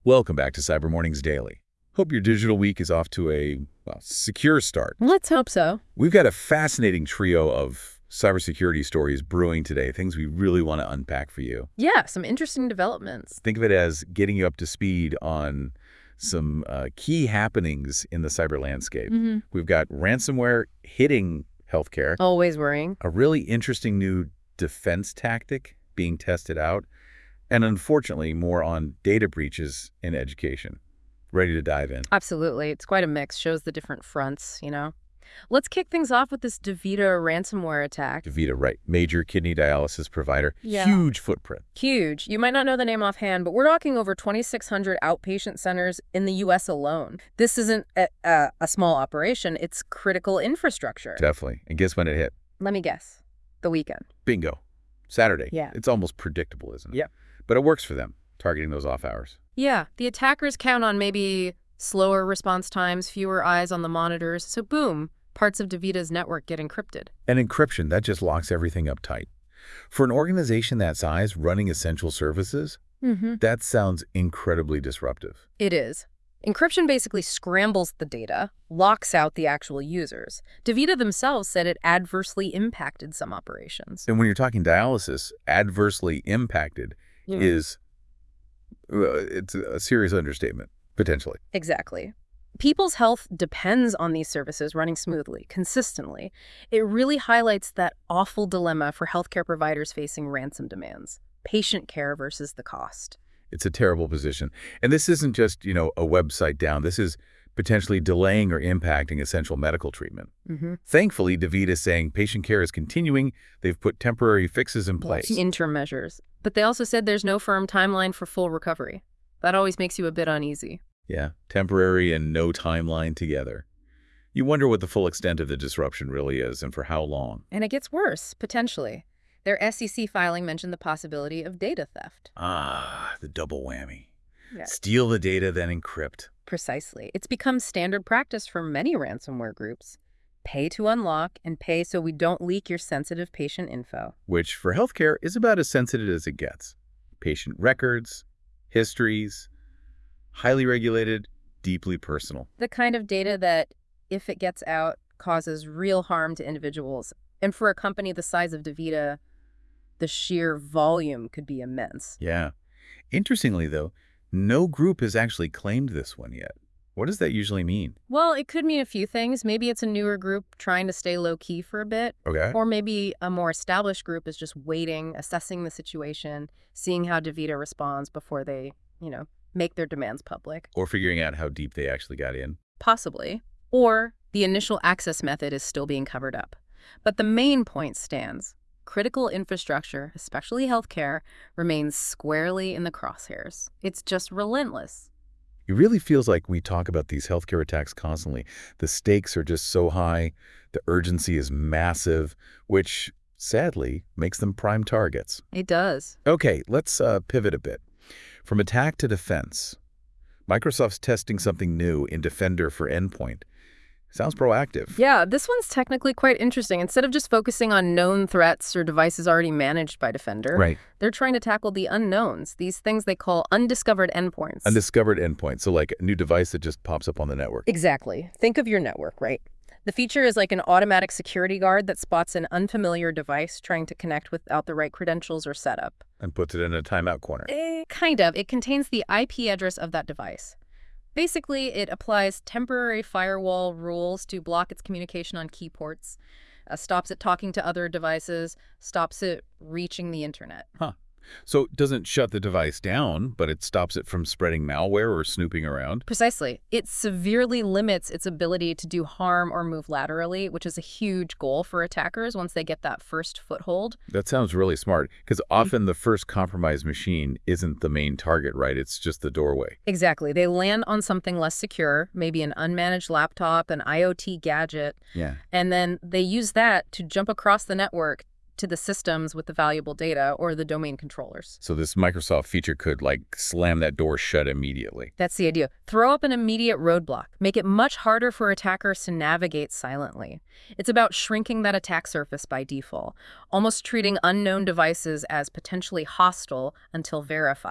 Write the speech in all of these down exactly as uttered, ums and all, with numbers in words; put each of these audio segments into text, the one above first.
Welcome back to Cyber Mornings Daily. Hope your digital week is off to a, well, secure start. Let's hope so. We've got a fascinating trio of cybersecurity stories brewing today, things we really want to unpack for you. Yeah, some interesting developments. Think of it as getting you up to speed on some uh, key happenings in the cyber landscape. Mm-hmm. We've got ransomware hitting healthcare, Always worrying. a really interesting new defense tactic being tested out, and unfortunately more on data breaches in education. Ready to dive in? Absolutely. It's quite a mix. Shows the different fronts, you know. Let's kick things off with this DaVita ransomware attack. DaVita, right. Major kidney dialysis provider. Yeah. Huge footprint. Huge. You might not know the name offhand, but we're talking over twenty-six hundred outpatient centers in the U S alone. This isn't a, a, a small operation. It's critical infrastructure. Definitely. And guess when it hit? Let me guess. The weekend. Bingo. Saturday. Yeah. It's almost predictable, isn't it? Yep. But it works for them, targeting those off hours. Yeah. The attackers count on maybe slower response times, fewer eyes on the monitors. So boom, parts of DaVita's network get encrypted. And encryption, that just locks everything up tight. For an organization that size running essential services, Mm-hmm. that sounds incredibly disruptive. It is. Encryption basically scrambles the data, locks out the actual users. DaVita themselves said it adversely impacted some operations. And when you're talking dialysis, adversely impacted Yeah. is, uh, it's a serious understatement, potentially. Exactly. People's health depends on these services running smoothly, consistently. It really highlights that awful dilemma for healthcare providers facing ransom demands. Patient care versus the cost. It's a terrible position. And this isn't just, you know, a website down. This is potentially delaying or impacting essential medical treatment. Mm-hmm. Thankfully, DaVita is saying patient care is continuing. They've put temporary fixes in place. Interim measures. But they also said there's no firm timeline for full recovery. That always makes you a bit uneasy. Yeah, temporary and no timeline together. You wonder what the full extent of the disruption really is and for how long. And it gets worse, potentially. Their S E C filing mentioned the possibility of data theft. Ah, the double whammy. Yeah. Steal the data, then encrypt. Precisely. It's become standard practice for many ransomware groups. Pay to unlock and pay so we don't leak your sensitive patient info. Which, for healthcare, is about as sensitive as it gets. Patient records, histories, highly regulated, deeply personal. The kind of data that, if it gets out, causes real harm to individuals. And for a company the size of DaVita, the sheer volume could be immense. Yeah. Interestingly, though, no group has actually claimed this one yet. What does that usually mean? Well, it could mean a few things. Maybe it's a newer group trying to stay low-key for a bit. Okay. Or maybe a more established group is just waiting, assessing the situation, seeing how DaVita responds before they, you know, make their demands public. Or figuring out how deep they actually got in. Possibly. Or the initial access method is still being covered up. But the main point stands. Critical infrastructure, especially healthcare, remains squarely in the crosshairs. It's just relentless. It really feels like we talk about these healthcare attacks constantly. The stakes are just so high, the urgency is massive, which, sadly, makes them prime targets. It does. Okay, let's uh, pivot a bit. From attack to defense. Microsoft's testing something new in Defender for Endpoint. Sounds proactive. Yeah, this one's technically quite interesting. Instead of just focusing on known threats or devices already managed by Defender, Right. they're trying to tackle the unknowns, these things they call undiscovered endpoints. Undiscovered endpoint, so like a new device that just pops up on the network. Exactly. Think of your network, right? The feature is like an automatic security guard that spots an unfamiliar device trying to connect without the right credentials or setup. And puts it in a timeout corner. Eh, kind of. It contains the I P address of that device. Basically, it applies temporary firewall rules to block its communication on key ports, uh, stops it talking to other devices, stops it reaching the internet. Huh. So it doesn't shut the device down, but it stops it from spreading malware or snooping around. Precisely. It severely limits its ability to do harm or move laterally, which is a huge goal for attackers once they get that first foothold. That sounds really smart, because often the first compromised machine isn't the main target, right? It's just the doorway. Exactly. They land on something less secure, maybe an unmanaged laptop, an I O T gadget, Yeah. and then they use that to jump across the network to the systems with the valuable data or the domain controllers. So this Microsoft feature could, like, slam that door shut immediately. That's the idea. Throw up an immediate roadblock. Make it much harder for attackers to navigate silently. It's about shrinking that attack surface by default, almost treating unknown devices as potentially hostile until verified.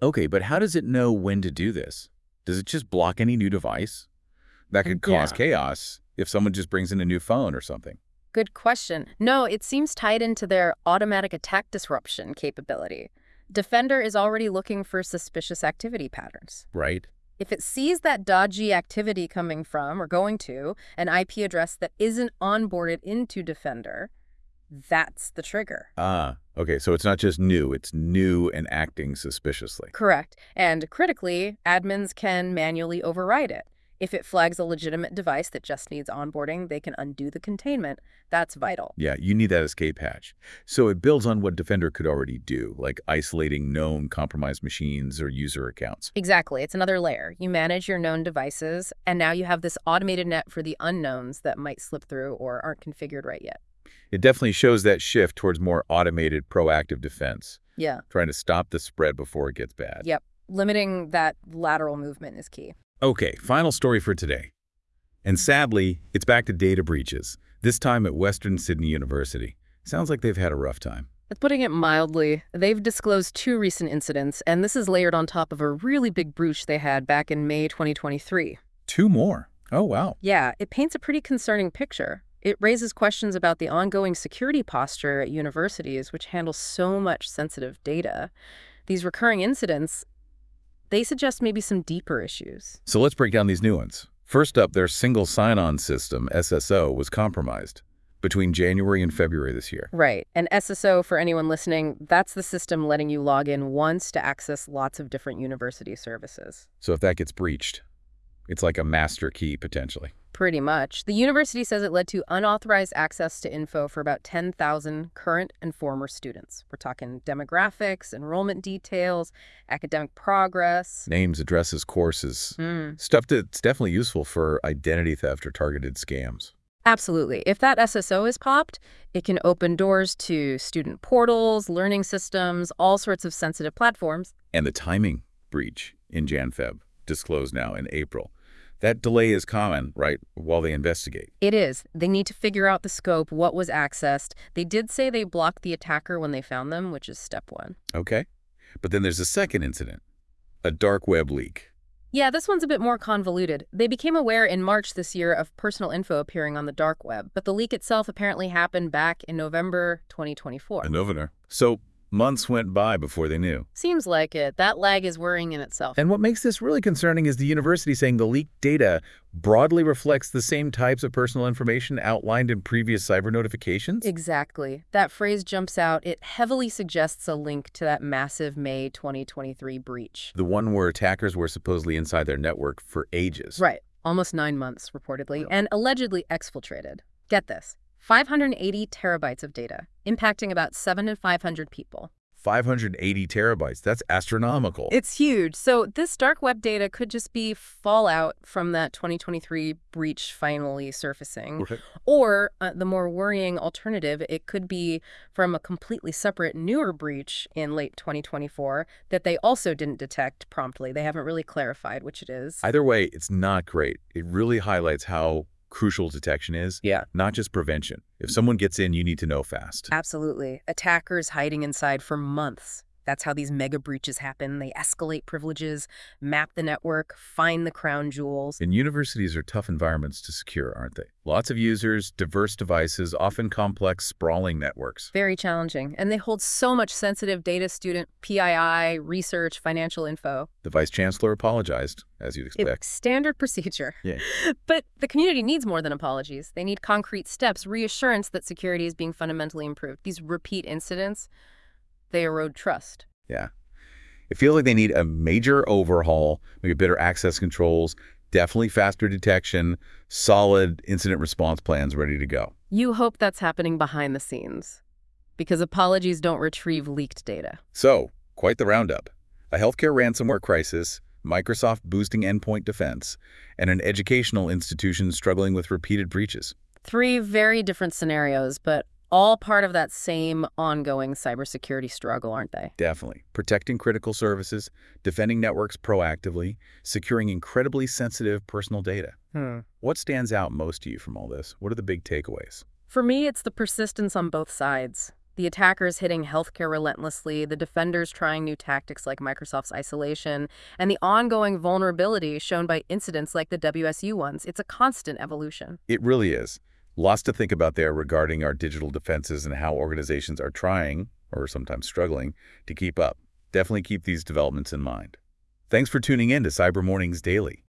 Okay, but how does it know when to do this? Does it just block any new device? That could cause Yeah. chaos if someone just brings in a new phone or something, Good question. No, it seems tied into their automatic attack disruption capability. Defender is already looking for suspicious activity patterns. right? If it sees that dodgy activity coming from or going to an I P address that isn't onboarded into Defender, that's the trigger. Ah, okay, so it's not just new, it's new and acting suspiciously. Correct. And critically, admins can manually override it. If it flags a legitimate device that just needs onboarding, they can undo the containment. That's vital. Yeah, you need that escape hatch. So it builds on what Defender could already do, like isolating known compromised machines or user accounts. Exactly. It's another layer. You manage your known devices, and now you have this automated net for the unknowns that might slip through or aren't configured right yet. It definitely shows that shift towards more automated, proactive defense, Yeah. trying to stop the spread before it gets bad. Yep. Limiting that lateral movement is key. Okay, final story for today. And sadly, it's back to data breaches, this time at Western Sydney University. Sounds like they've had a rough time. That's putting it mildly. They've disclosed two recent incidents, and this is layered on top of a really big breach they had back in May twenty twenty-three. Two more. Oh, wow. Yeah, it paints a pretty concerning picture. It raises questions about the ongoing security posture at universities, which handle so much sensitive data. These recurring incidents, they suggest maybe some deeper issues. So let's break down these new ones. First up, their single sign-on system, S S O, was compromised between January and February this year. Right. And S S O, for anyone listening, that's the system letting you log in once to access lots of different university services. So if that gets breached, it's like a master key, potentially. Pretty much. The university says it led to unauthorized access to info for about ten thousand current and former students. We're talking demographics, enrollment details, academic progress. Names, addresses, courses, Hmm. stuff that's definitely useful for identity theft or targeted scams. Absolutely. If that S S O is popped, it can open doors to student portals, learning systems, all sorts of sensitive platforms. And the timing breach in Jan-Feb, disclosed now in April. That delay is common, right, while they investigate. It is. They need to figure out the scope, what was accessed. They did say they blocked the attacker when they found them, which is step one. Okay. But then there's a second incident, a dark web leak. Yeah, this one's a bit more convoluted. They became aware in March this year of personal info appearing on the dark web, but the leak itself apparently happened back in November twenty twenty-four. A Novener. So months went by before they knew. Seems like it. That lag is worrying in itself. And what makes this really concerning is the university saying the leaked data broadly reflects the same types of personal information outlined in previous cyber notifications. Exactly. That phrase jumps out. It heavily suggests a link to that massive May twenty twenty-three breach. The one where attackers were supposedly inside their network for ages. Right. Almost nine months, reportedly, and allegedly exfiltrated. Get this. five hundred eighty terabytes of data, impacting about seven thousand five hundred people. five hundred eighty terabytes. That's astronomical. It's huge. So this dark web data could just be fallout from that twenty twenty-three breach finally surfacing. Right. Or uh, the more worrying alternative, it could be from a completely separate newer breach in late twenty twenty-four that they also didn't detect promptly. They haven't really clarified which it is. Either way, it's not great. It really highlights how crucial detection is, Yeah. not just prevention. If someone gets in, you need to know fast. Absolutely. Attackers hiding inside for months. That's how these mega breaches happen. They escalate privileges, map the network, find the crown jewels. And universities are tough environments to secure, aren't they? Lots of users, diverse devices, often complex, sprawling networks. Very challenging. And they hold so much sensitive data, student P I I, research, financial info. The vice chancellor apologized, as you'd expect. It's standard procedure. Yeah. But the community needs more than apologies. They need concrete steps, reassurance that security is being fundamentally improved. These repeat incidents, they erode trust. Yeah. It feels like they need a major overhaul, maybe better access controls, definitely faster detection, solid incident response plans ready to go. You hope that's happening behind the scenes, because apologies don't retrieve leaked data. So, quite the roundup. A healthcare ransomware crisis, Microsoft boosting endpoint defense, and an educational institution struggling with repeated breaches. Three very different scenarios, but all part of that same ongoing cybersecurity struggle, aren't they? Definitely. Protecting critical services, defending networks proactively, securing incredibly sensitive personal data. Hmm. What stands out most to you from all this? What are the big takeaways? For me, it's the persistence on both sides. The attackers hitting healthcare relentlessly, the defenders trying new tactics like Microsoft's isolation, and the ongoing vulnerability shown by incidents like the W S U ones. It's a constant evolution. It really is. Lots to think about there regarding our digital defenses and how organizations are trying, or sometimes struggling, to keep up. Definitely keep these developments in mind. Thanks for tuning in to Cyber Mornings Daily.